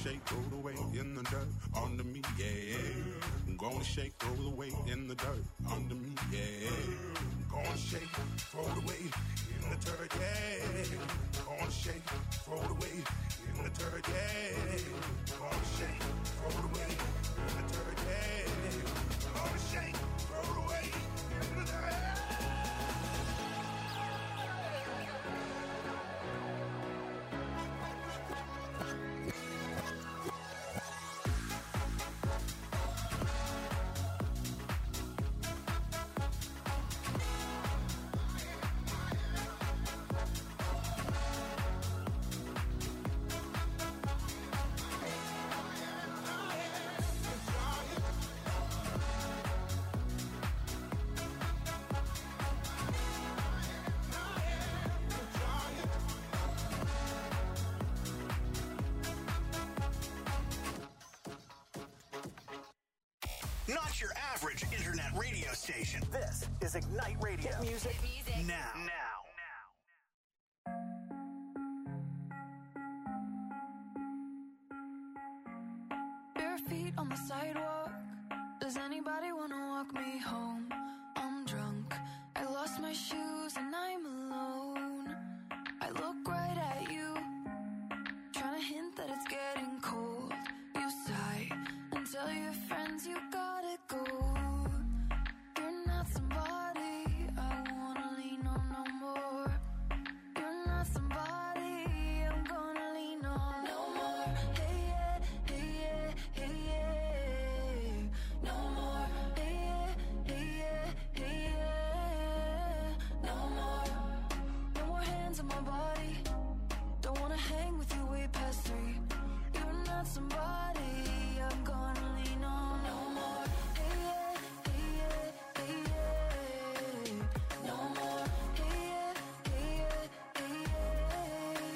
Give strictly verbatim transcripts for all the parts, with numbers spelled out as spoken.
shake, roll the weight in the dirt under me, yeah. I'm gonna shake, roll the weight in the dirt under me, yeah. I'm gonna shake, roll the weight in the dirt, yeah. I'm gonna shake, roll the weight in the dirt, yeah. I'm gonna shake, roll the weight in the dirt, yeah. I'm gonna shake, roll the weight in the dirt. Not your average internet radio station. This is Ignite Radio. Hit music, Hit music. now. Now. Bare feet on the sidewalk. Does anybody want to walk me home? I'm drunk. I lost my shoes and I'm alone. I look right at you, trying to hint that it's getting cold. You sigh and tell your friends you gotta go. You're not somebody I wanna lean on no more. You're not somebody I'm gonna lean on no more. Hey yeah, hey yeah, hey yeah. No more. Hey yeah, hey yeah, hey yeah. No more. No more hands on my body. Don't wanna hang with you way past three. You're not somebody I'm gonna lean on no more. Hey yeah, hey yeah, hey yeah. No more. Hey yeah, hey yeah, hey yeah.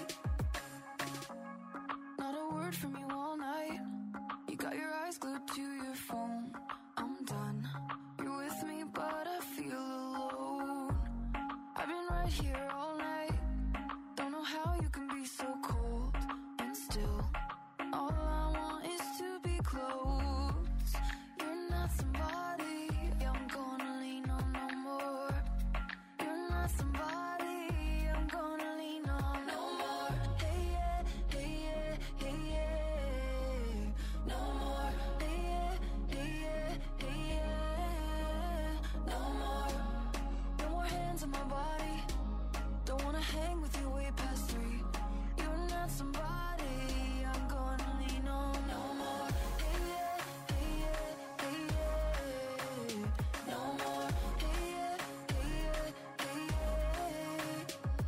Not a word from you all night. You got your eyes glued to your phone. I'm done. You're with me, but I feel alone. I've been right here all night. Don't know how you can be so cold and still. All I want is to be close. You're not somebody I'm gonna lean on no more. You're not somebody I'm gonna lean on no more. Hey yeah, hey yeah, hey yeah. No more. Hey yeah, hey yeah, hey yeah. No more. No more hands on my body. Don't wanna hang with you way past three. You're not somebody I'm gonna lean on no more. Hey yeah, hey yeah, hey yeah. No more. Hey yeah, hey yeah, hey yeah.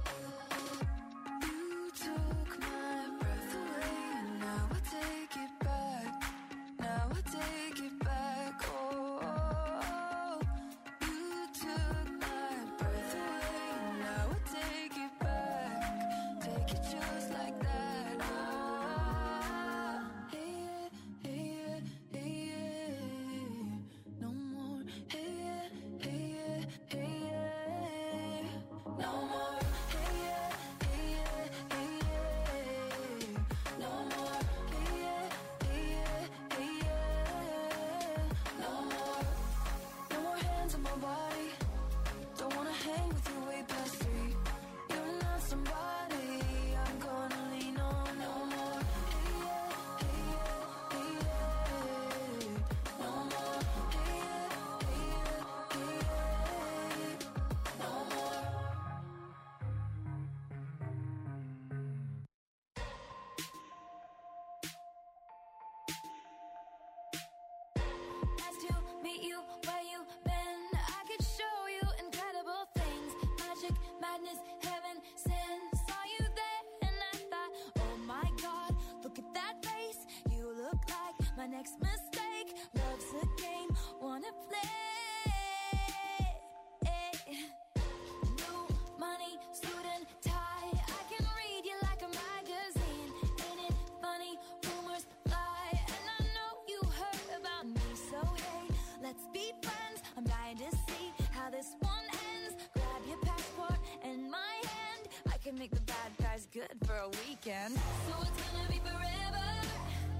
You took my breath away, and now I take it back. Now I take it back. Oh, you took my breath away, and now I take it back. Take it just like that. Ah, hey yeah, hey yeah, hey yeah. No more. Hey yeah, hey yeah, hey yeah. No more. Hey yeah, hey yeah, hey yeah. No more. Hey yeah, hey yeah, hey yeah. No more. No more hands on my body. Don't wanna hang with you way past three. You're not somebody I'm gonna lean on no more. Hey yeah, hey yeah, hey yeah. No more. Hey yeah, hey yeah, hey yeah. No more. Nice to meet you where you been. I could show you incredible things. Magic, madness, heaven, sin. Saw you there and I thought, oh my God, look at that face. You look like my next mistake. Love's a game, wanna play. New money, suit and tie. I can read you like a magazine. Ain't it funny? Rumors fly, and I know you heard about me. So hey, let's be friends. I'm dying to see how this one ends. Grab your passport and my hand. I can make the bad guys good for a weekend. So it's gonna be forever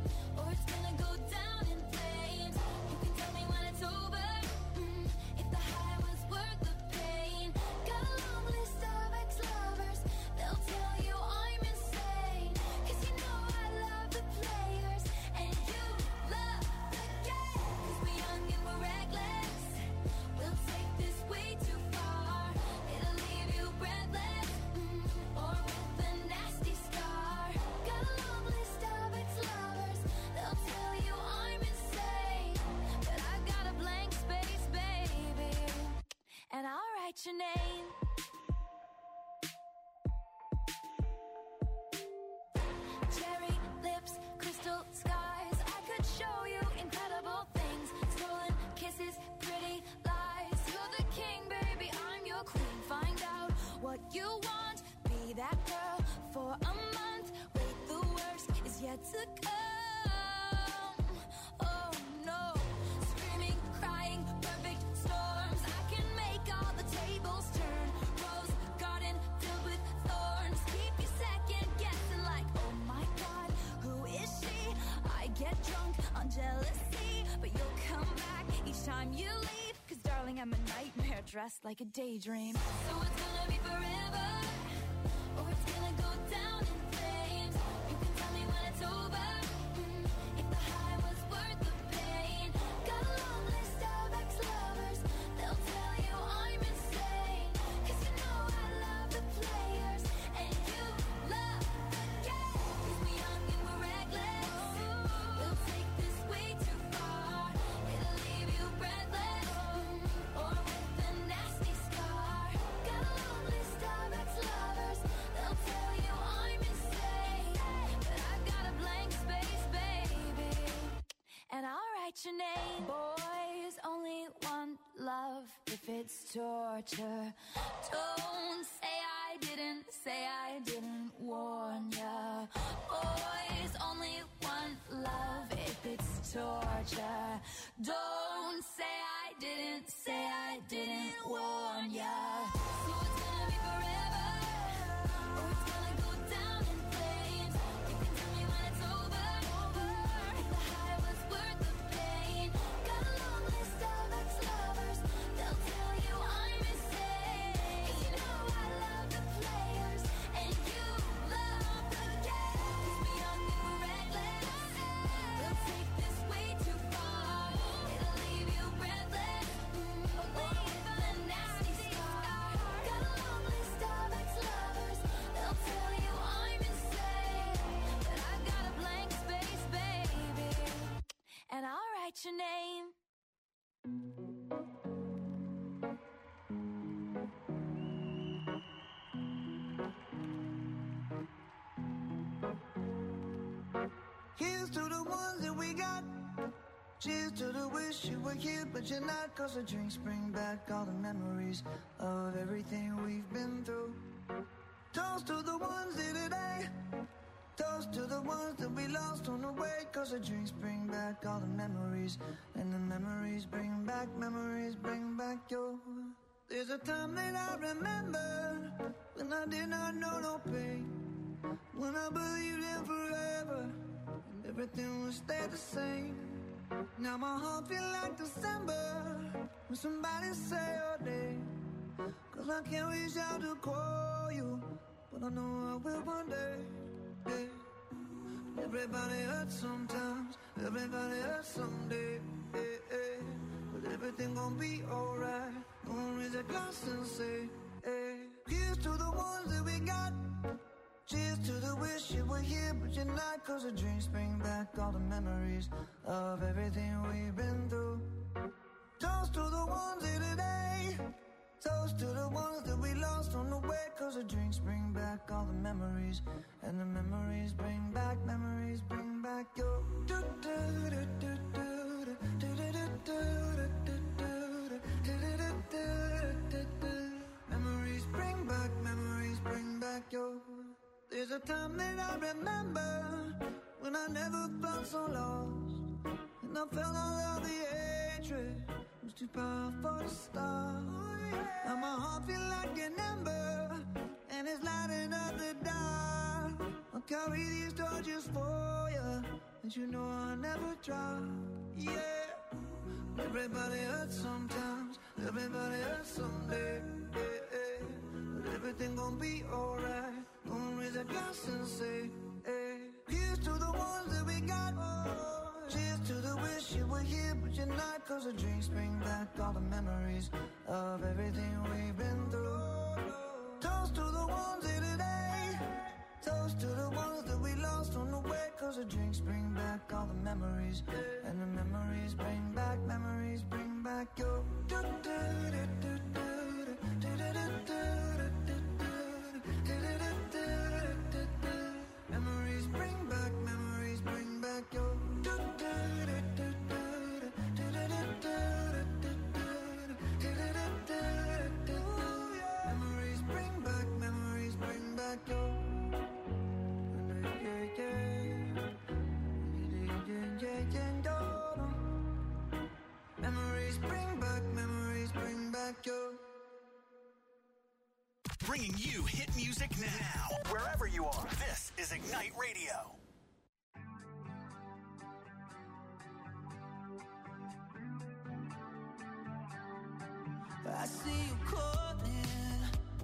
get drunk on jealousy, but you'll come back each time you leave. Cause darling, I'm a nightmare dressed like a daydream. So it's gonna be forever, or it's gonna go down in flames. You can tell me when it's over, mm, if the high was worth the pain. Got a long list of ex-lovers, they'll tell you I'm insane. Cause you know I love the players, and you love the game. Cause we're young and we're reckless, we'll take this way too far. It'll leave you breathless, mm, or with a nasty scar. Got a long list of ex-lovers, they'll tell you I'm insane. But I've got a blank space, baby, and I'll write your name. Boys only want love if it's torture. Don't say I didn't, say I didn't warn ya. Boys only want love if it's torture. Don't say I didn't, say I didn't warn ya. So it's gonna be forever, or it's gonna go down in flames. You can tell me when it's over, if the high was worth the pain. Got a long list of ex-lovers, they'll tell you I'm insane. Cause you know I love the players, and you love the game. Cause we're young and we're reckless, we'll take this way too far. It'll leave you breathless, mm, or with a nasty scar. Got a long list of ex-lovers, they'll tell you I'm insane. But I've got a blank space, baby, and I'll write your name. Here's to the ones that we got. Cheers to the wish you were here, but you're not. Cause the drinks bring back all the memories of everything we've been through. Toast to the ones here today. Toast to the ones that we lost on the way. Cause the drinks bring back all the memories, and the memories bring back, memories bring back your. There's a time that I remember, when I did not know no pain, when I believed in forever, and everything would stay the same. Now my heart feel like December, when somebody say your name. Cause I can't reach out to call you, but I know I will one day, yeah. Everybody hurts sometimes, everybody hurts someday, yeah, yeah. But everything gon' be alright. Gonna raise a glass and say, hey. Here's to the ones that we got. Cheers to the wish you were here, but you're not. Cause the drinks bring back all the memories of everything we've been through. Toast to the ones here today. Toast to the ones that we lost on the way. Cause the drinks bring back all the memories, and the memories bring back, memories bring back your. Memories bring back, memories bring back your. There's a time that I remember, when I never felt so lost, and I felt all of the hatred was too powerful to stop. Now my heart feel like an ember, and it's lighting up the dark. I'll carry these torches for you, and you know I'll never drop. Yeah. Everybody hurts sometimes, everybody hurts someday, yeah, yeah. But everything gon' be alright. Gonna raise a glass and say, hey. Here's to the ones that we got. Cheers to the wish you were here, but you're not. Cause the drinks bring back all the memories of everything we've been through. Toast to the ones here today. Toast to the ones that we lost on the way. Cause the drinks bring back all the memories, and the memories bring back, memories bring back your. Memories bring back, memories bring back your. Memories bring back, memories bring back your. Memories bring back, memories bring back your. Bringing you hit music now, wherever you are. This is Ignite Radio. I see you calling.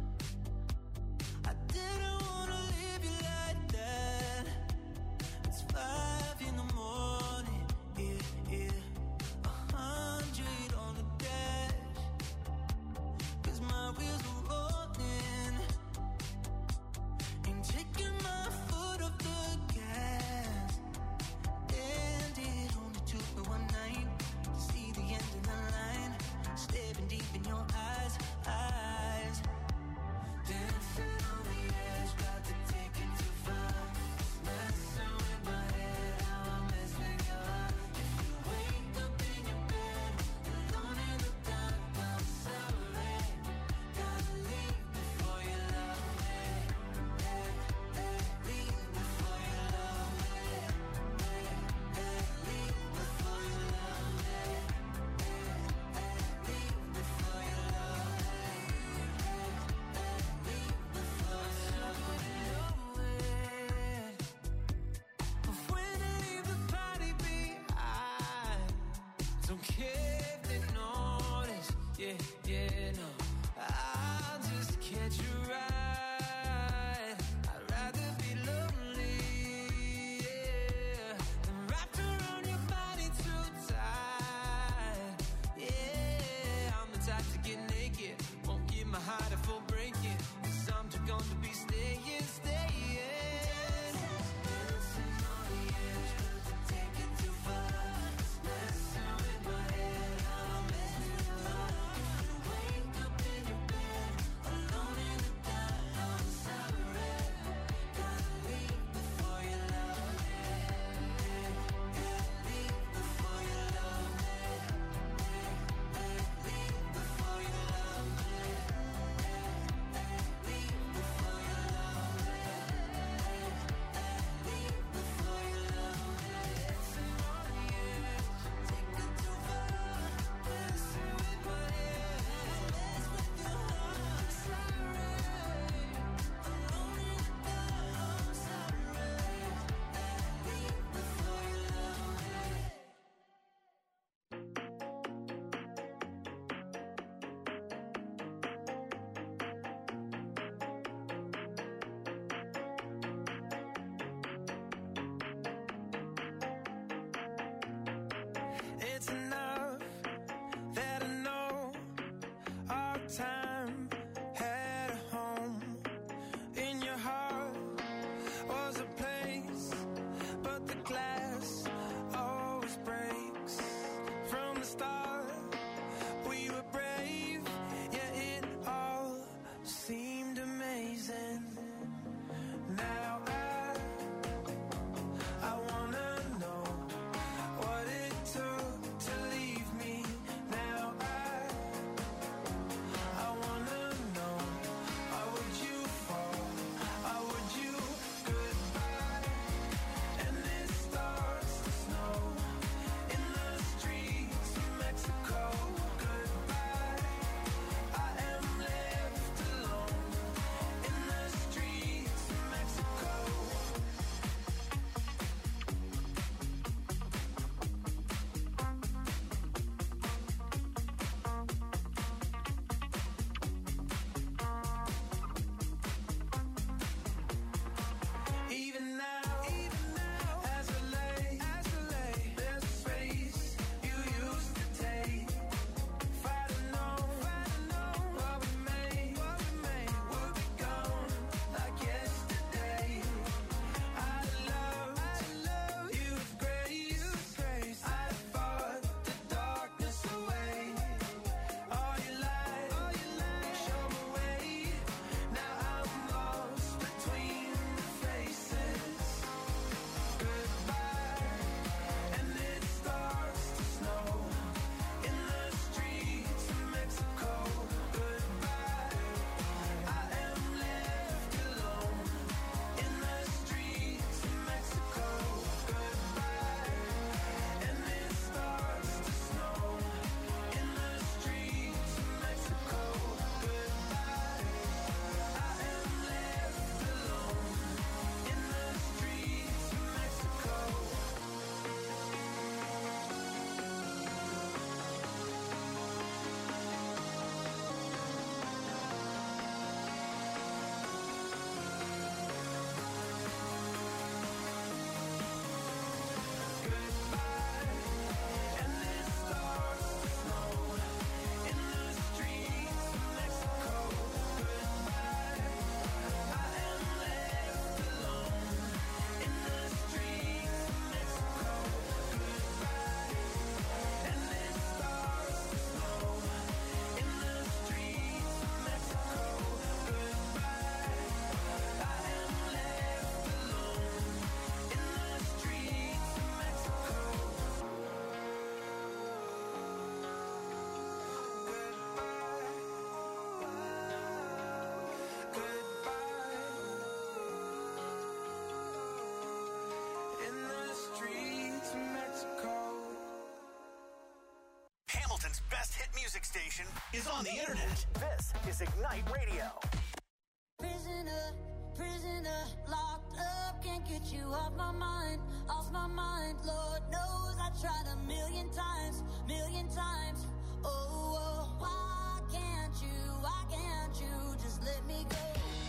I didn't wanna leave you like that. It's five in the morning, yeah, yeah. A hundred on the dash, 'cause my wheels are rolling. Ain't taking my foot off the gas. And it only took me one night to see the end of the line. Staring deep in your eyes, eyes. Dancing on the edge, got to take it too far. Messing with my head, how I mess with your heart. If you wake up in your bed, alone in the dark, I'm sorry. Gotta leave before you love me. Hey, hey, leave before you love me. Hey, hey, leave before you love me. Hey, hey, leave before you love me. Hey, hey, leave before you love me. But when I leave the party behind, don't care if they notice. Yeah, yeah, no. I'll just catch a ride. I'd rather be lonely, yeah, than wrapped around your body too tight. Yeah, I'm the type to get naked, won't give my heart a full breaking, 'cause I'm just gonna be staying, staying. Dancing on the edge, 'cause I take it too far. Messing with my head, how I mess with your heart. If you wake up best hit music station is on the internet. This is Ignite Radio. Prisoner, prisoner, locked up, can't get you off my mind, off my mind. Lord knows I tried a million times, million times. Oh, oh, why can't you, why can't you just let me go?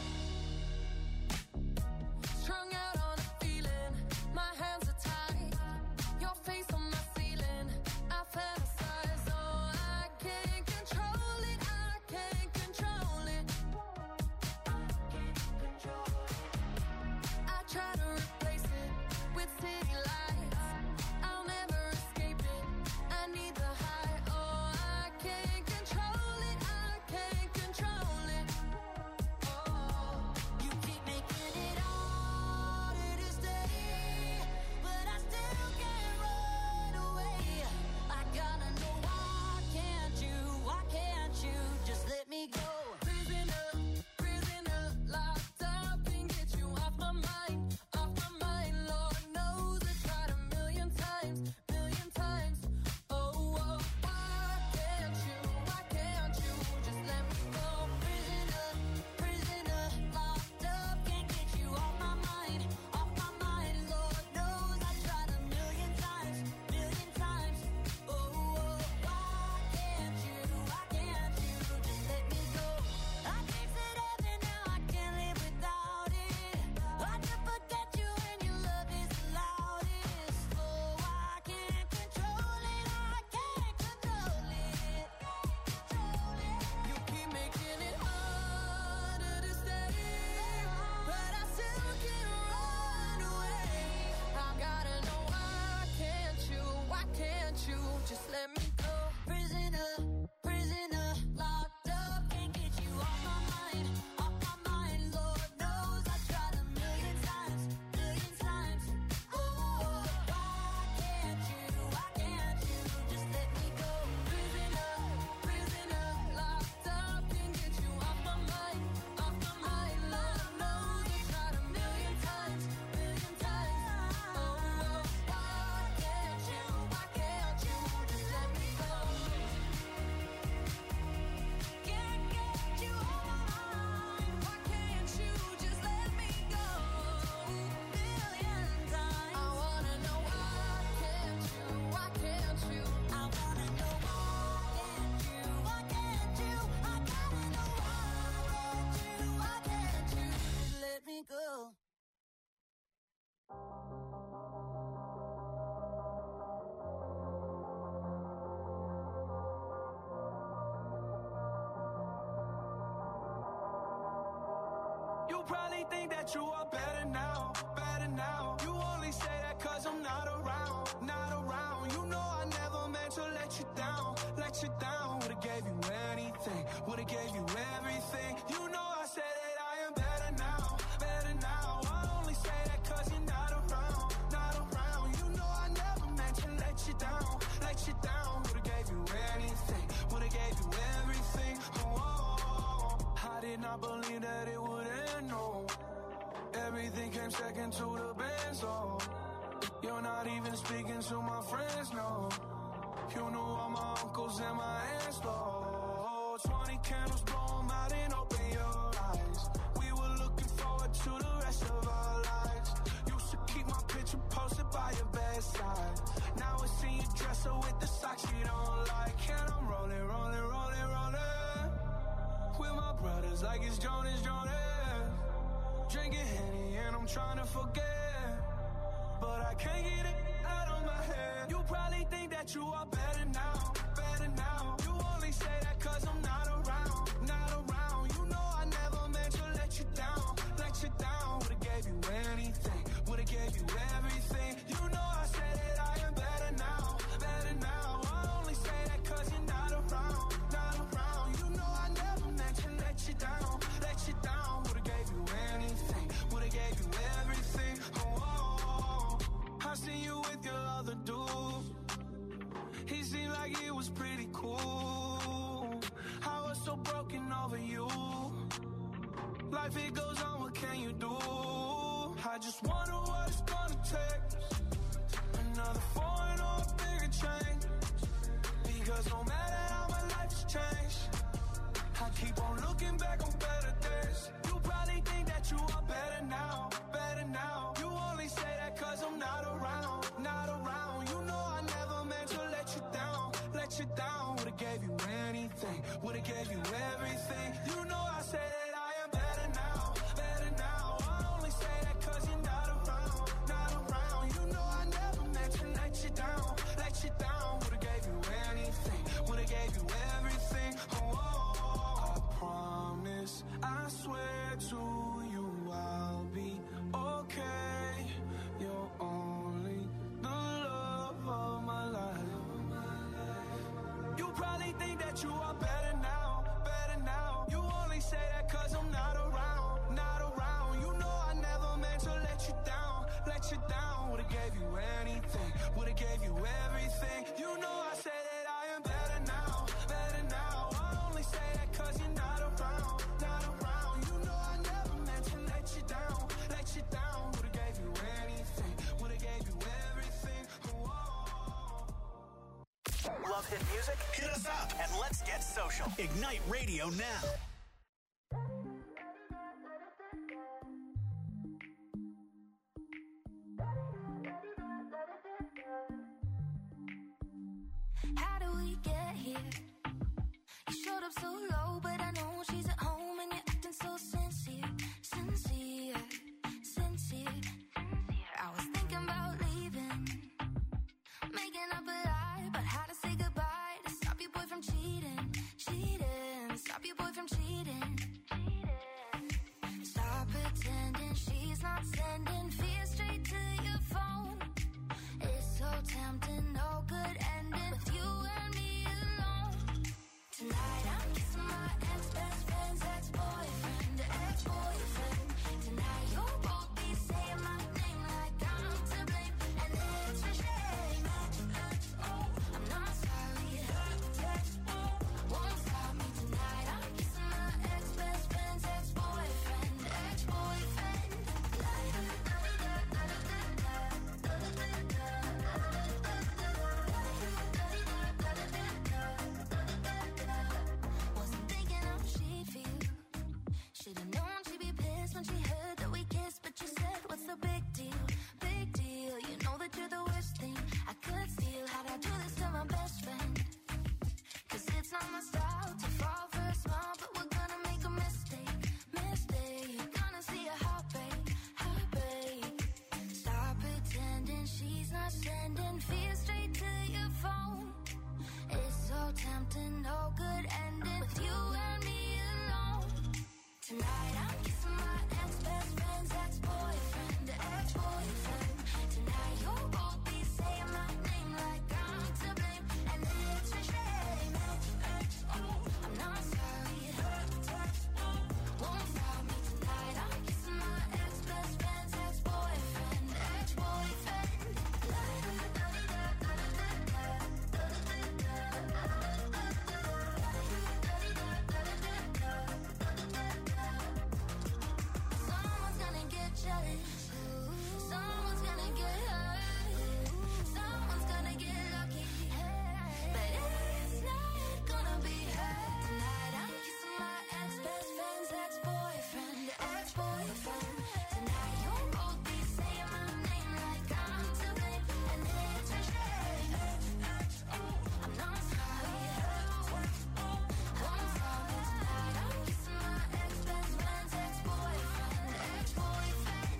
Strung out on a feeling, my hands are tied, your face on my ceiling, I fantasize, oh, I can't control it, I can't control it. I try to replace it with city lights, I'll never escape it, I need the high, oh, I can't control it, I can't control it. Oh, you keep making it harder to stay, but I still can't run away. I gotta know why can't you, why can't you just let me go? Prisoner, prisoner, locked up, can't get you off my mind, off my mind. Lord knows I tried a million times, million times. Oh, oh, why can't you, why can't you just let me go? Prisoner, prisoner, locked up, can't get you off my mind, off my mind. Lord knows I tried a million times, million times. Oh, oh, why can't you, why can't you just let me go? I tasted heaven, now I can't live without it. I can forget you when your love is the loudest. Oh, I can't control it, I can't control it. You keep making it harder to stay, but I still can't run away. I gotta know why can't you, why can't you just let me go? Prisoner, prisoner, locked up, can't get you off my mind, off my mind. Lord knows I tried a million times, million times. Oh, why can't you, why can't you just let me go? Prisoner, prisoner, locked up, can't get you off my mind, off my mind. Lord knows I tried a million times, million times. Oh, why can't you, why can't you just let me go? Can't get you off my mind, why can't you just let me go? Million times. I wanna know why can't you, why can't you? I wanna know why can't you, why can't you? I gotta know why can't you, why can't you just let me go? You probably think that you are better now, better now. You only say that cause I'm not around, not around. You know I never meant to let you down, let you down. Would've gave you anything, would've gave you everything. You know I said that I am better now, better now. I only say that cause you're not around, not around. You know I never meant to let you down, let you down. Would've gave you anything, would've gave you everything. Oh, oh, oh. I did not believe that it would end, no. Everything came second to the band, so you're not even speaking to my friends, no. You knew all my uncles and my aunts, though. Twenty candles, blow 'em out and open your eyes. We were looking forward to the rest of our lives. Used to keep my picture posted by your bedside. Now I see you dress up with the socks you don't like. And I'm rolling, rolling, rolling, rolling with my brothers like it's Jonas, Jonas. Drinking Henny and I'm trying to forget, but I can't get it out of my head. You probably think that you are better now, better now. You only say that cause I'm not around, not around. You know I never meant to let you down, let you down. Would've gave you anything, would've gave you everything. You know I said that I am better now, better now. I only say that cause you're not around, not around. You know I never meant to let you down, let you down. Would've gave you anything, would've gave you everything. Oh, oh, oh. I seen you with your other dude. He seemed like he was pretty cool. I was so broken over you. Life it goes on, what can you do? I just wonder what it's gonna take. Another foreign or a bigger change. Because no matter how would've gave you everything. You know I say that I am better now, better now. I only say that cause you're not around, not around. You know I never meant to let you down, let you down. Would've gave you anything, would've gave you everything. Whoa. Love hit music? Hit us up and let's get social. Ignite Radio now. How do we get here? You showed up so low, but I know she's at home and you're acting so sincere, sincere, sincere. I was thinking about leaving, making up a lie about how to say goodbye to stop your boy from cheating, cheating, stop your boy from cheating. Stop pretending she's not sending fear straight to your phone. It's so tempting, no good ending with you and me alone. Tonight I'm kissing my ex-best friend's ex-boyfriend, ex-boyfriend. Tonight you'll both be saying my name like I'm to blame, and it's a shame. Oh, I'm not sorry. Won't stop me tonight. I'm kissing my ex-best friend's ex-boyfriend, ex-boyfriend. Wasn't thinking how she'd feel. Should've known she'd be pissed when she heard that we kissed, but you said, what's the big deal? Big deal. You know that you're the worst thing I could steal. How'd I do this to my best friend? Cause it's not my style to fall for a smile, but we're gonna make a mistake, mistake. Gonna see a heartbreak, heartbreak. Stop pretending she's not sending fear straight to your phone. It's so tempting, no good ending with you and me alone. Tonight I'm kissing my ex-best friend's ex-boyfriend, ex-boyfriend. Tonight you'll both be saying my name like I'm to blame, and it's a shame. Oh, I'm not sorry. Won't stop me tonight. I'm kissing my ex-best friend's ex-boyfriend, ex-boyfriend. Someone's gonna get jealous. Someone's gonna get hurt. Someone's gonna get lucky. But it's not gonna be her. Tonight I'm kissing my ex-best friend's ex-boyfriend, ex-boyfriend. Tonight you'll both be saying my name like I'm to blame, and it's a shame. I'm not sorry. Won't stop me tonight. I'm kissing my ex-best friend's ex-boyfriend, ex-boyfriend.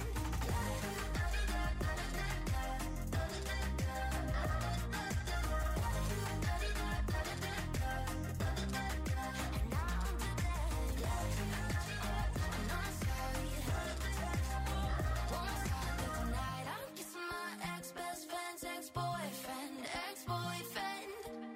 And now I'm to blame. I'm not sorry. Won't stop me tonight. I'm kissing my ex-best friend's ex-boyfriend, ex-boyfriend.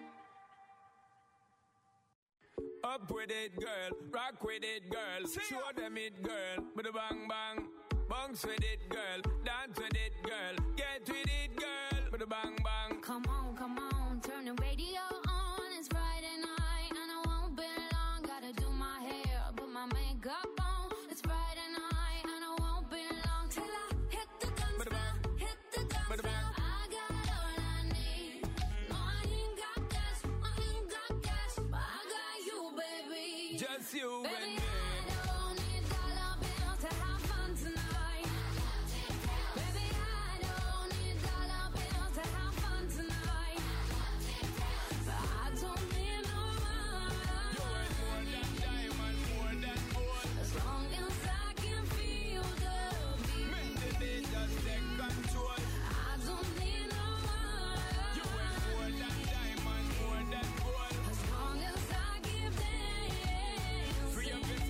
Up with it, girl. Rock with it, girl. Show them it, girl. With a bang bang. Bounce with it, girl. Dance with it, girl. Get with it, girl. With a bang bang. Come on, come on, turn the radio on. It's Friday night and I won't be long. Gotta do my hair, put my makeup on. It's Friday night and I won't be long till I hit the dance floor, hit the dance floor. I got all I need. No, I ain't got cash, I ain't got cash, but I got you, baby. Just you and Baby, me. I don't need dollar bills to have fun tonight. Baby, I don't need dollar bills to have fun tonight. But I don't need no money. You ain't more than diamond, more than gold. As long as I can feel the beat. Make the day just take control. I don't need no money. You ain't more than diamond, more than gold. As long as I give them. Free up your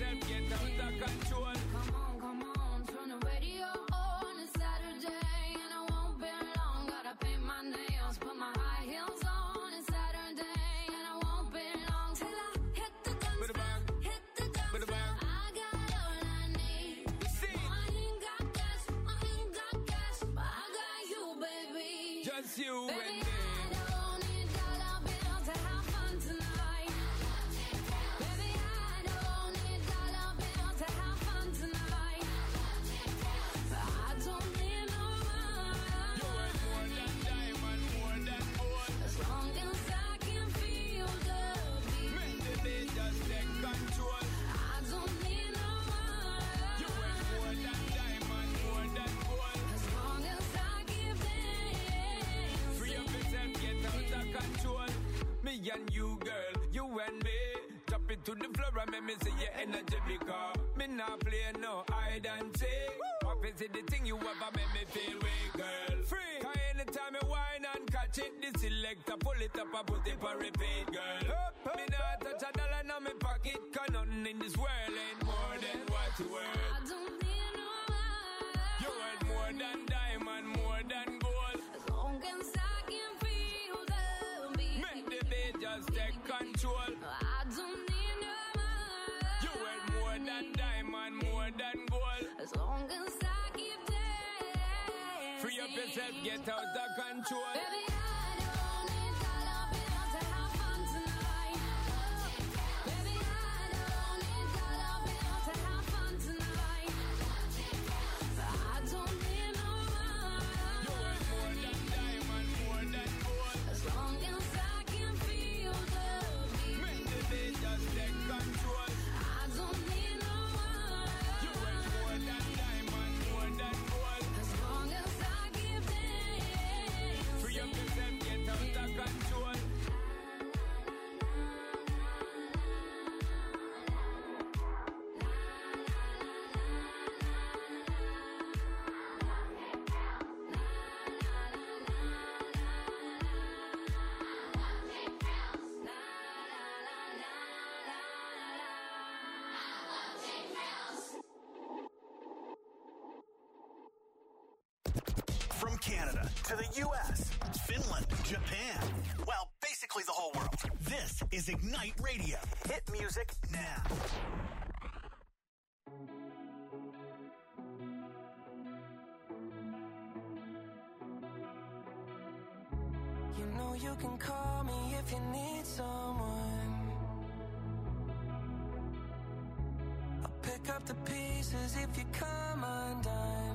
you Baby, and me. I don't need dollar bills to have fun tonight. Baby, I don't need dollar bills to have fun tonight. I don't need no money. You worth more than diamond, more than gold. As long as I can feel the beat. Make the beat just take control. I don't need no money. You worth more than diamond, more than gold. As long as I give them. Free up yourself, get out of control. Me and you, girl, you and me. Drop it to the floor and make me see your energy because me not play no hide and seek. Obviously the thing you ever make me feel weak, girl. Free. Cause anytime you whine and catch it, the selector pull it up and put it for repeat, girl. Me not touch a dollar in my pocket, cause nothing in this world ain't more than what you worth. I don't need no money. You worth more than diamond, more than gold. As long as I can feel the beat. Make the beat just take control. I don't need no money. You worth more than diamond, more than gold. As long as I keep dancing. Free up yourself, get out of control. Baby, I don't need dollar bills to have fun tonight. Baby, I don't need dollar bills to have fun tonight. I don't need no money. You worth more than diamond, more than gold. As long as I can feel the beat. Make the beat just take control. I don't need no money. You worth more than diamond, more than gold. As long as I give them. Free up yourself, get out of control. From Canada to the U S, Finland, Japan. Well, basically the whole world. This is Ignite Radio. Hit music now. You know you can call me if you need someone. I'll pick up the pieces if you come undone.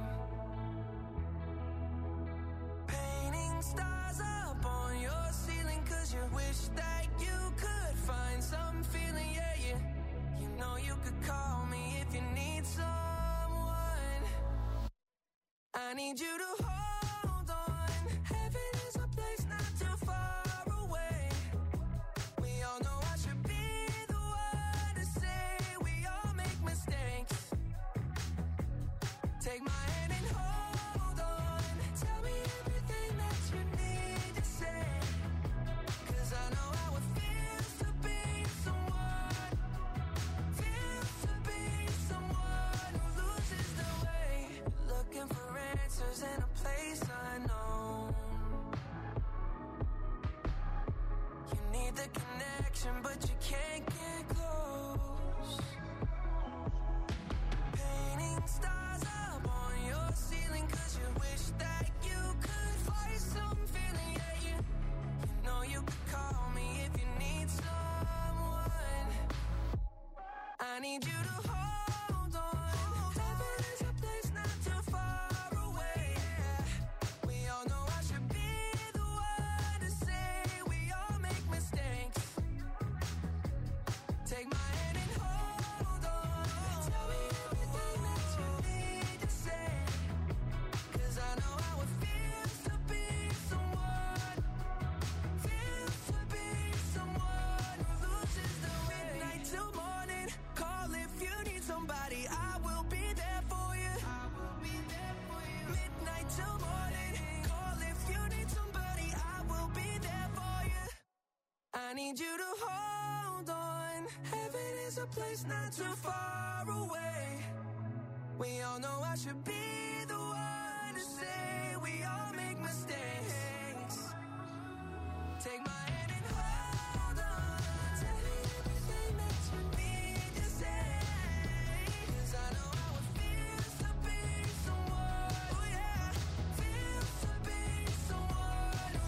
Painting stars up on your ceiling 'cause you wish that you could find some feeling, yeah, yeah. You know you could call me if you need someone. I need you to hold on. Heaven is a place not too far away. We all know I should be the one to say we all make mistakes. Take my hand and hold on. Tell me everything that you need to say. 'Cause I know how it feels to be someone. Feels to be someone who loses the way. Looking for answers in a place unknown. You need the connection, but you can't get close. Painting stars up on your ceiling 'cause you wish that you could find some feeling, yeah, yeah. You know you could call me if you need someone. I need you to hold on. Heaven is a place not too far away. We all know I should be the one to say we all make mistakes. Take my hand and hold on. Tell me everything that you need to say. 'Cause I know how it feels to be someone. Feels to be someone who loses the way. Midnight till morning. Call if you need somebody. I will be there for you. I will be there for you. Midnight till morning. Call if you need somebody. I will be there for you. I need you to hold on. Heaven is a place not too far away. We all know I should be the one to say we all make mistakes. Take my hand and hold on. Tell me everything that you need to say. 'Cause I know how it feels to be someone. Oh yeah, feels to be someone who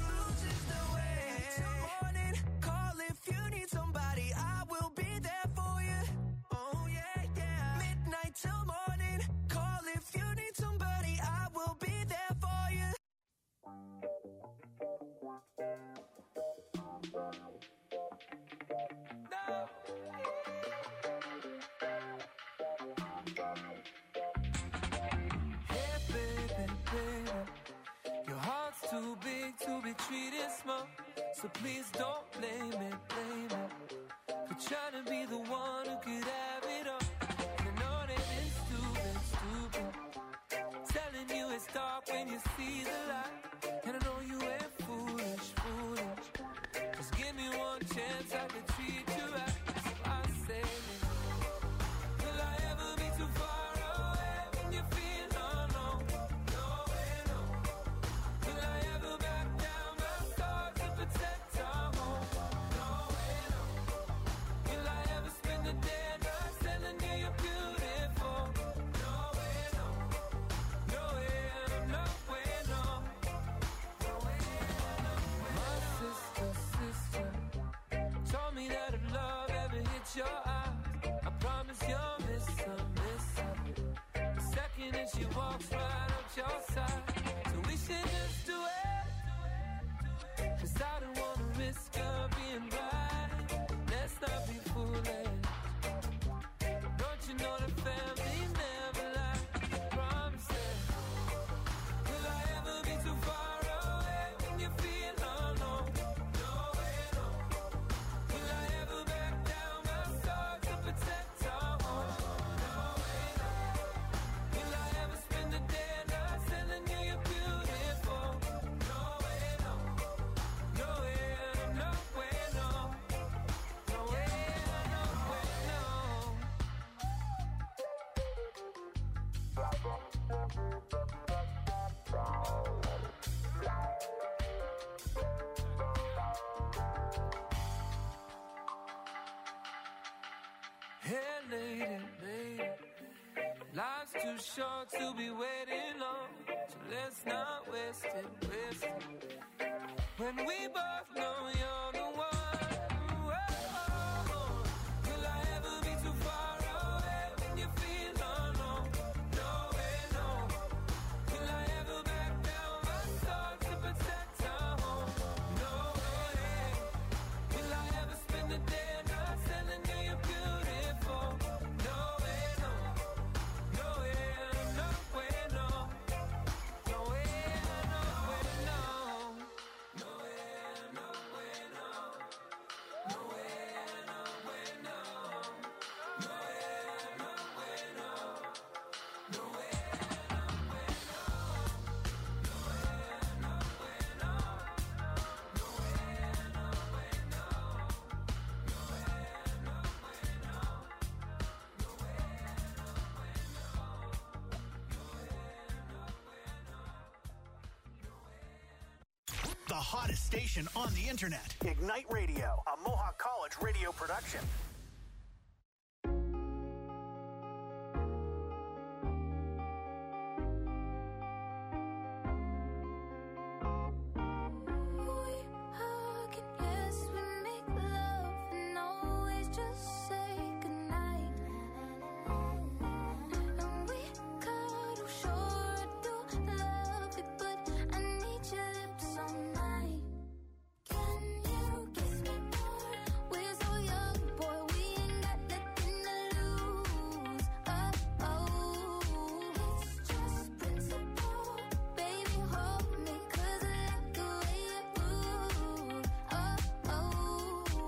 wrong. So please don't blame it, blame it for trying to be the one who could have it all. And I know that it's stupid, stupid telling you it's dark when you see the light. And I know you ain't foolish, foolish. Just give me one chance, I could treat you right. So I say, will I ever be too far away when you feel alone? No way, no. Will I ever back down my thoughts to protect our home? No way, no. Will I ever spend the day not telling you you're beautiful? No way, no. No way, no way, no. No way, no. My sister, sister told me that if love ever hits your eyes, I promise you'll miss her, miss her. The second that she walks right up your side. So we should just do it, 'cause I don't wanna risk her being right. Let's not be foolish. Don't you know the family never lie? Promise it. Will I ever be too far away when you feel alone? No way, no. Will I ever back down my thoughts to protect our home? No way, no. Will I ever spend the day not telling you you're beautiful? No way, no. No way, no way, no. No way, no way, no. Hey, lady, lady, life's too short to be waiting on, so let's not waste it, waste it. When we both know you're the one. Whoa. Will I ever be too far away when you feel alone? No way, no. Will I ever back down my thoughts to protect our home? No way. Will I ever spend the day not telling you you're beautiful? No way, no. No way, no way, no. No way, no way, no. No way, no way, no. No way, no way, no. No way, no way, no. No way, no way, no. No way, no way, no. No way, no way, no. No way, no way, no. No way, The hottest station on the internet. Ignite Radio, a Mohawk College radio production. We hug and yes, we make love and always just say goodnight. And we cuddle, sure I do love it, but I need your lips all night. Can you kiss me more? We're so young, boy, we ain't got nothing to lose. Oh, oh, it's just principle. Baby, hold me, 'cause I like the way you move. Oh, oh. Boy, you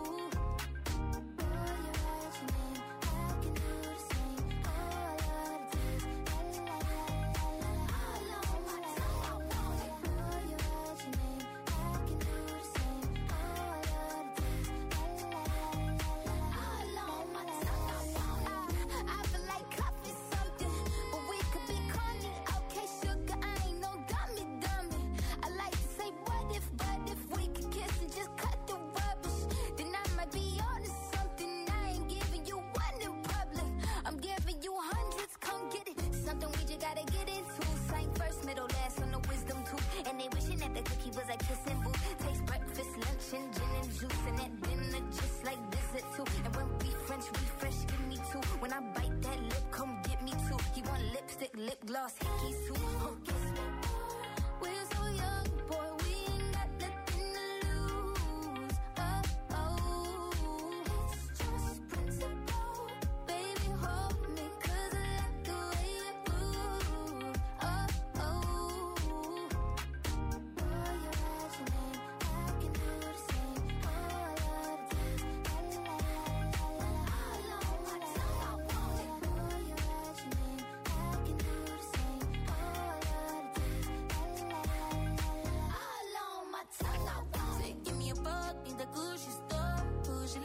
write your name, I can do the same. Oh, I love the taste. La, la, la, la, la, la. All on my tongue, I want it. Boy, you write your name, I can do the same. Oh, I love the taste. La, la, la, la, la, la. All on my tongue, I want it. I feel like coffee something, but we could be corny. Okay, sugar, I ain't no dummy, dummy. I like to say what if, but if we could kiss and just cut the rubbish, then I might be onto something. I ain't giving you one in public, I'm giving you hundreds. Come get it, something we just gotta get into. Same first, middle, last on the wisdom tooth. And they wishing that the cookie was a kissing booth. Taste breakfast, lunch, and gin and juice, and that dinner just like dessert too. And when we French refresh, give me two. When I bite that lip, come get me two. He want lipstick, lip gloss, hickeys too. Oh, kiss me more. We're so young, boy, we ain't got nothing to lose. Oh, oh, it's just principle. Baby, hold me, 'cause I like the way you move. Oh, oh. Boy, you write your name, I can do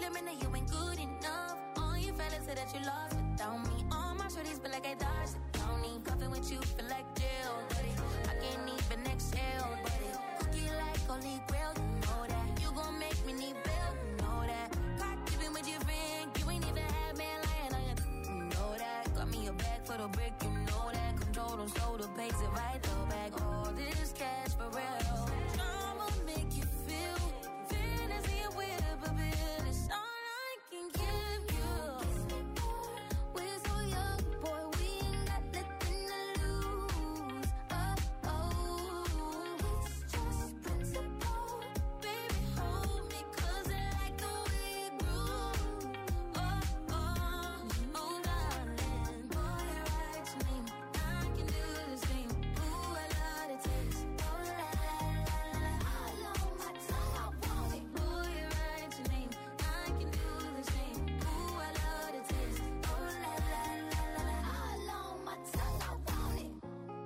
admitting that you ain't good enough. All you fellas say that you lost without me. All my shorties feel like I dodged the county. Cuffing with you feel like jail, buddy. I can't even exhale, buddy. Cookie like holy grail, you know that. You gon' make me need bail, you know that. Caught keeping with your friend, you ain't even had man lying on you, you know that. Got me a bag for the brick, you know that. Control them slow to pace it right though back. All this cash for real. I'ma make you feel fantasy and whip a bit. It's all I can give you. We're so young, boy, we ain't got nothing to lose. Oh, oh, it's just principle. Baby, hold me, 'cause I like the way you groove. Oh, oh, oh, darling, boy, you're right to me. I can do the same. Ooh, I love the taste. Oh, la, la, la, la, all on my tongue, I want it. Boy, you're right to me. I can do the same. Ooh, I love the taste. Oh, la, la, la, la, la, all on my tongue, I want it.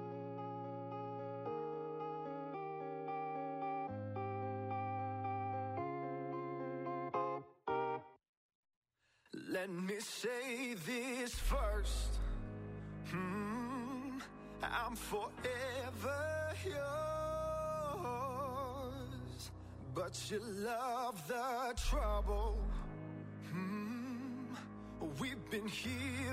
Let me say this first. Hmm, I'm forever yours, but you love the trouble. Hmm, we've been here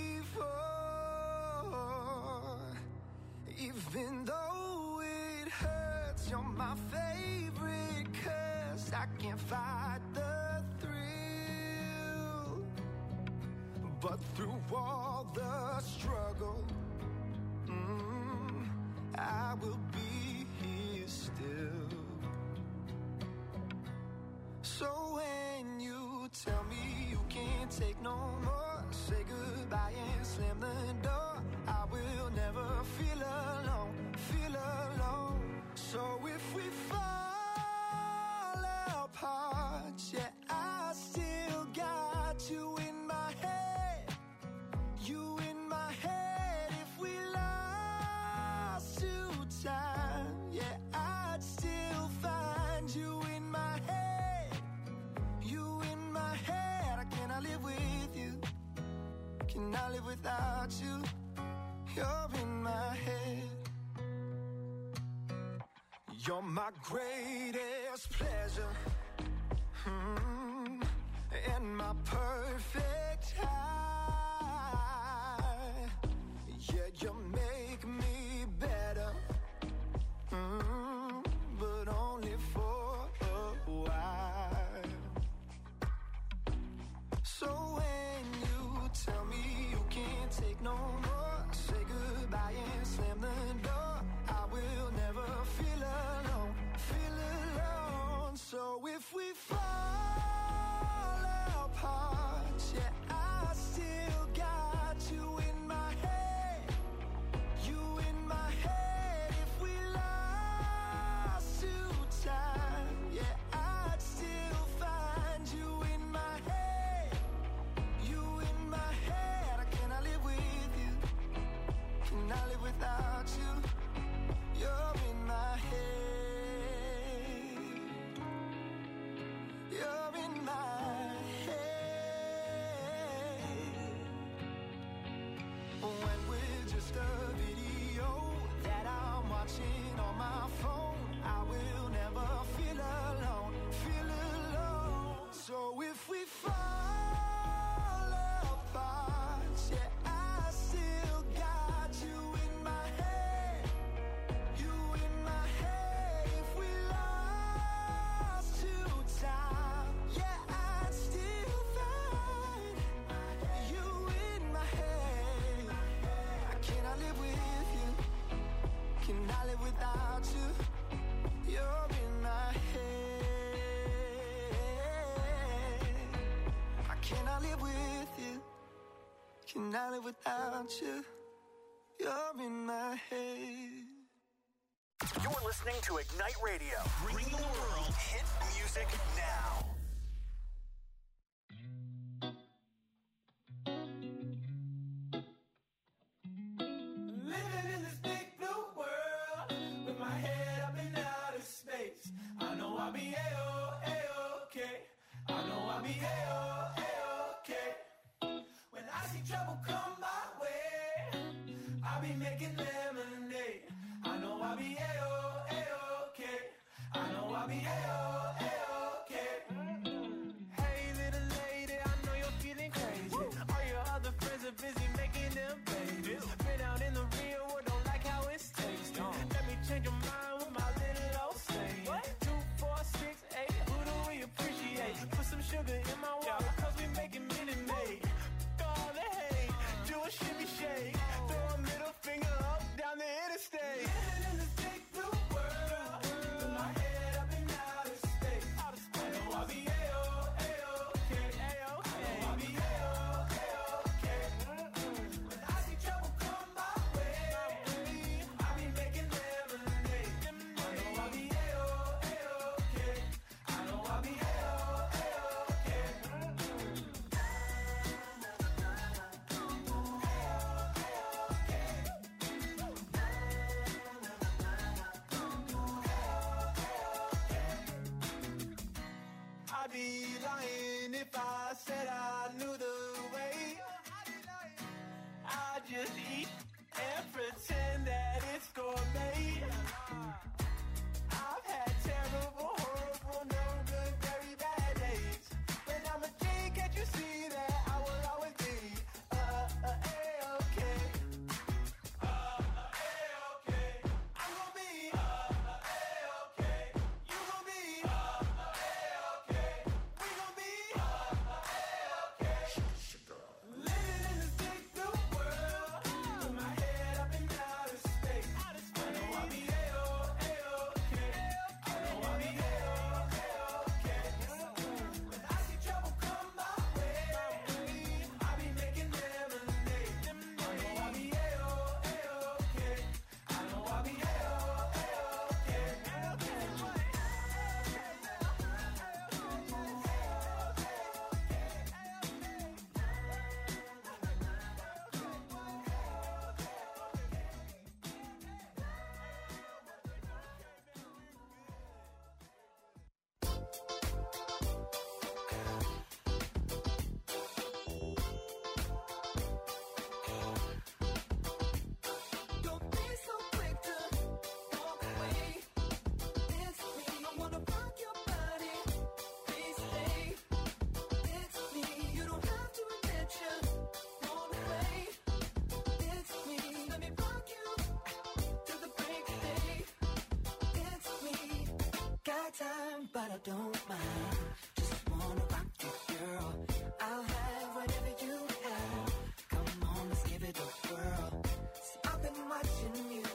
before. Even though it hurts, you're my favorite 'cause I can't fight the thrill. But through all the struggle, mm, I will be here still. So when you tell me you can't take no more, say goodbye and slam the door. I will never feel alone, feel alone. So if we fall apart, yeah, I still got you in my head. You in my head. If we lost to time, yeah, I'd still find you in my head. You in my head. I cannot live with you. Cannot live without you. You're in my head. You're my greatest pleasure. Hmm, and my perfect high. Yeah, you make me better. Mm, but only for a while. So when you tell me you can't take no more, say goodbye and slam the door. I will never feel alone, feel alone. So if we fall apart, yeah, I still got you in my head. You in my head. If we lost to time, yeah, I'd still find you in my head. You in my head. I cannot live with you. Cannot live without you. You're in my head. You're in my head. When we're just a video that I'm watching on my phone, I will never feel alone, feel alone. So if we fall apart, yeah, I still got you in my head. You in my head. If we lost to time, yeah, I'd still find you in my head. I cannot live with you. Cannot live without you. You're in my head. I cannot live with you. Cannot live without you. You're in my head. You're listening to Ignite Radio. Bring the world hit music now. Living in this big blue world with my head up in outer space. I know I'll be A-O, A-okay. I know I'll be A-O. I'd be lying if I said I knew the way. I just eat and pretend that it's gourmet. I've had terrible, horrible, no good, very bad days. But I'm a G, can't you see that I will always be uh, uh, A-okay. Uh, uh, A-okay. I'm gonna be uh, uh, A-okay. You gonna be uh, uh, A-okay. We gonna be uh, uh, A-okay. Living in this big new world, with my head up in outer space. I know I'll be A-oh, A-okay. I know I'll be A-oh, A-okay. When I see trouble come my way, I'll be making lemonade. I know I'll be A-oh, A-okay. I know I'll be A-oh, A-okay. Don't be so quick to walk away. It's me. I wanna rock your body. Please stay. It's me. You don't have to admit you want away. It's me. Let me rock you till the break of day. It's me. Got time, but I don't mind. Just wanna rock you, girl. I'll have whatever you have. Come on, let's give it a whirl. See, I've been watching you.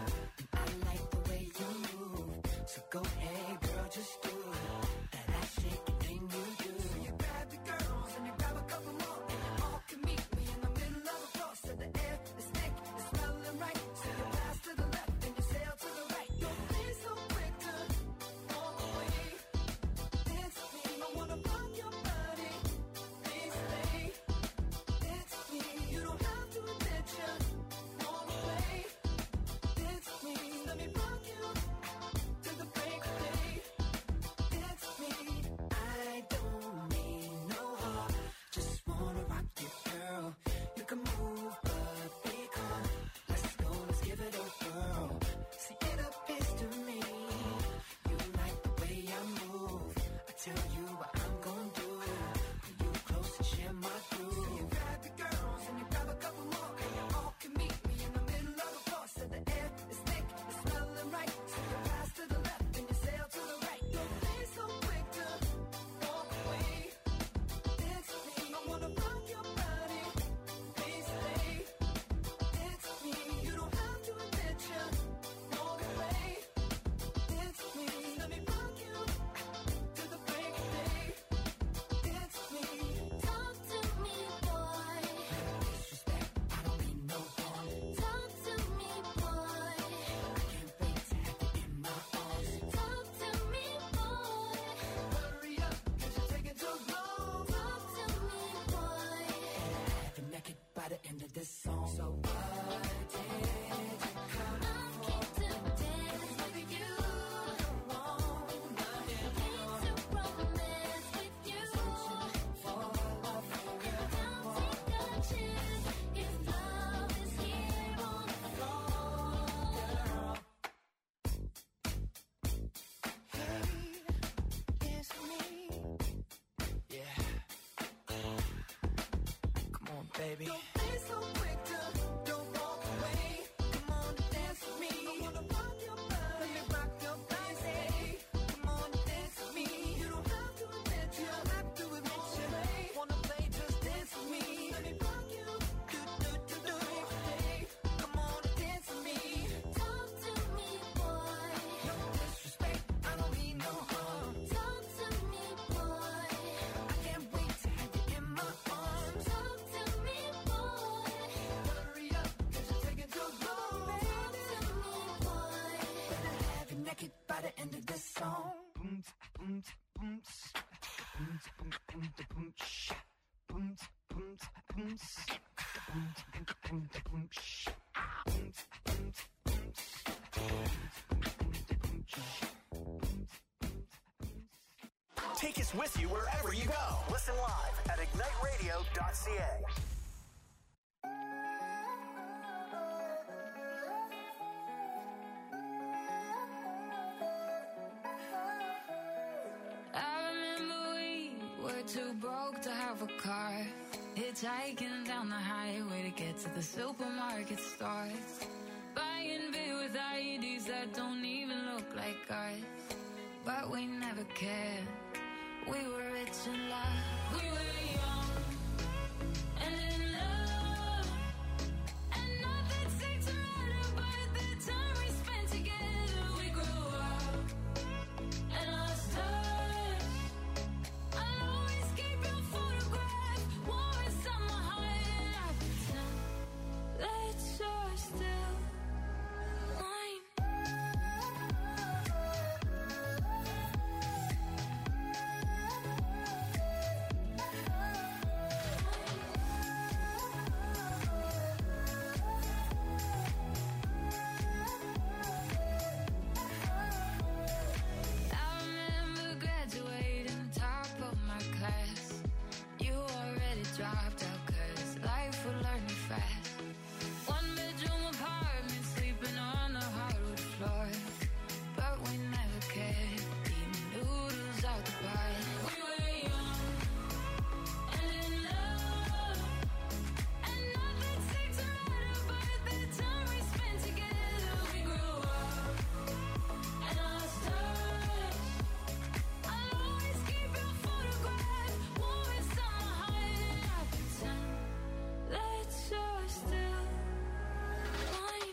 I like the way you move. So go ahead, girl, just do it. That ass shaking thing you do. So you grab the girls and you grab a couple more, and you all can meet me in the middle of the floor. So the air is thick, it's smelling right. So you pass to the left and you sail to the right. Don't be so quick to walk away. It's me. I wanna rock your body. Please stay. It's me. You don't have to admit you want away. It's me. Let me rock you till the break of day. It's me. I don't need no heart. Just wanna rock you, girl. You can move, but be calm. Let's go, let's give it a whirl. See, it appears to me you like the way I move. I tell you what I'm gonna do. Pull you close and share my groove. So you grab the girls and you grab a couple more, and you all can meet me in the middle of the floor. So the air is thick, it's smelling right. So you pass to the left and you sail to the right. Don't be so quick to walk away. It's me. I wanna rock your body. Please stay. It's me. You don't have to admit you want away. It's me. Let me rock you till the break of day. It's me. Talk to me, boy. Disrespect, I don't mean no harm. Talk to me, boy. I can't wait to have you in my arms. Talk to me, boy. Hurry up, 'cause you're taking too long. Talk to me, boy. Have you naked by the end of this song. So what did you come I'm keen to dance with you. Keen to romance with you. for? Love for real. Don't take a chance if love is here on the floor. It's me. Yeah. Come on, baby. Don't be so quick to don't walk away. Come on, dance with me. I wanna rock your body. Let me rock your body. Come on, dance with me. You don't have to admit you don't have to admit you wanna play, just dance with me. Let me rock you. Do do do do. Hey, come on, dance with me. Talk to me, boy. No disrespect, I don't mean no harm. Talk to me, boy. I can't wait to have you in my arms. Talk to me, boy. Hurry up, 'cause you're taking too long. Talk to me, boy. Better have you naked by the end of this song. Take take us with you wherever you go. Listen live at ignite radio dot c a. I remember we were too broke to have a car, hitchhiking down the highway to get to the supermarket stores, buying beer with I Ds that don't even look like ours. But we never cared. We were rich in love. We were young and in love, and nothing seemed to matter but the time we spent together. We grew up and lost touch. I'll always keep your photograph warm inside my heart, and I pretend that you're still mine. I remember graduating top of my class. You already dropped out 'cause life would learn you fast. One bedroom apartment, sleeping on the hardwood floor. But we never cared, eating noodles out the bar. We were young and in love, and nothing seemed to matter but the time we spent together. We grew up and lost touch. I'll always keep your photograph warm inside my heart, and I pretend that you're still mine.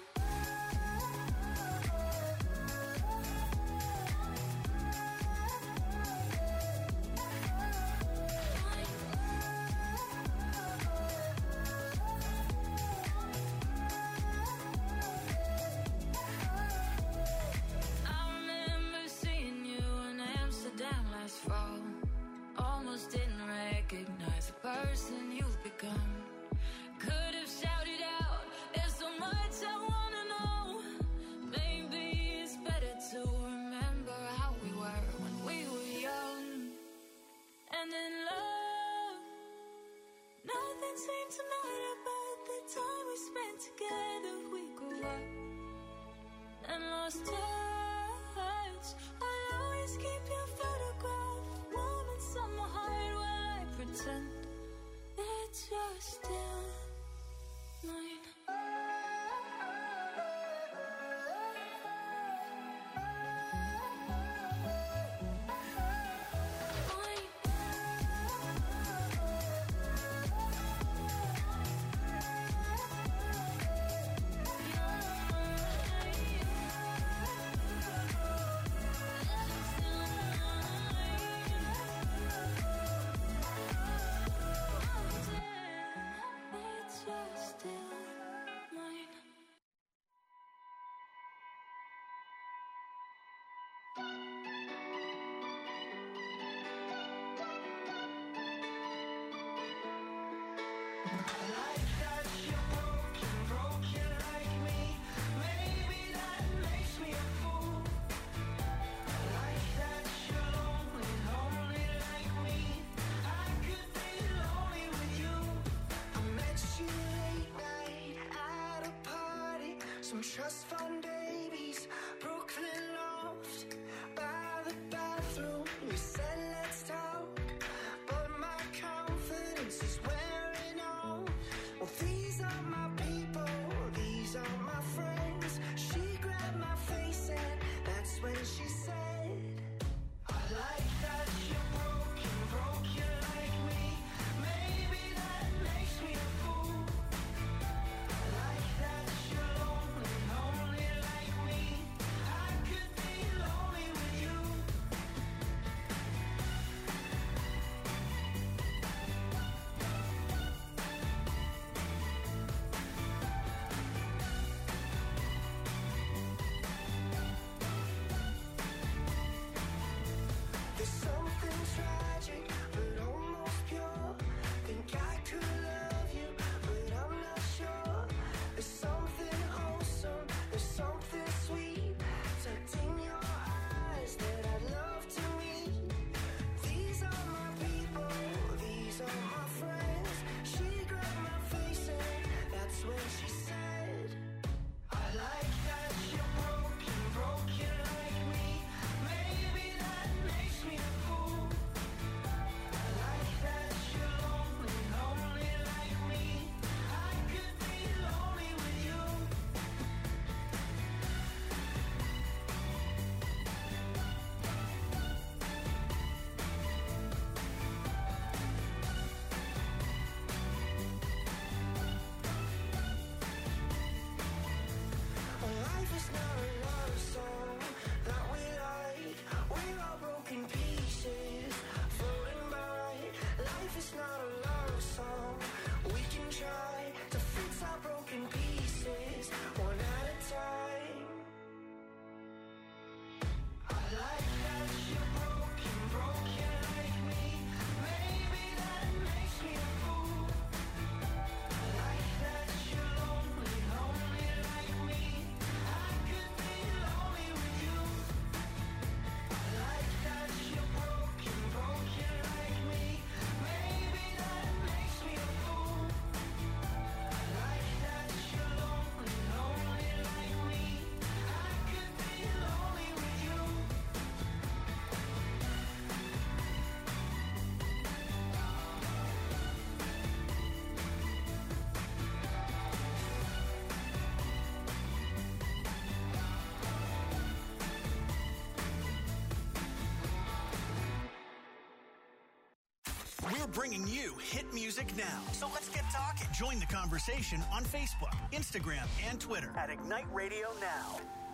I remember seeing you in Amsterdam last fall. Almost didn't recognize the person you've become. Could have shouted out, there's so much I wanna know. Maybe it's better to remember how we were when we were young and in love. Nothing seemed to matter but the time we spent together. We grew up and lost touch. I'll always keep your photograph warm inside my heart while I pretend that you're still mine. Some trust fund babies, Brooklyn loft, by the bathroom. We said let's talk, but my confidence is wearing off. Well, these are my people, these are my friends. She grabbed my face and that's when she said, I like that you're broken, broken like me. Maybe that makes me a fool. I like that you're lonely, lonely like We're bringing you hit music now. So let's get talking. Join the conversation on Facebook, Instagram, and Twitter at Ignite Radio Now.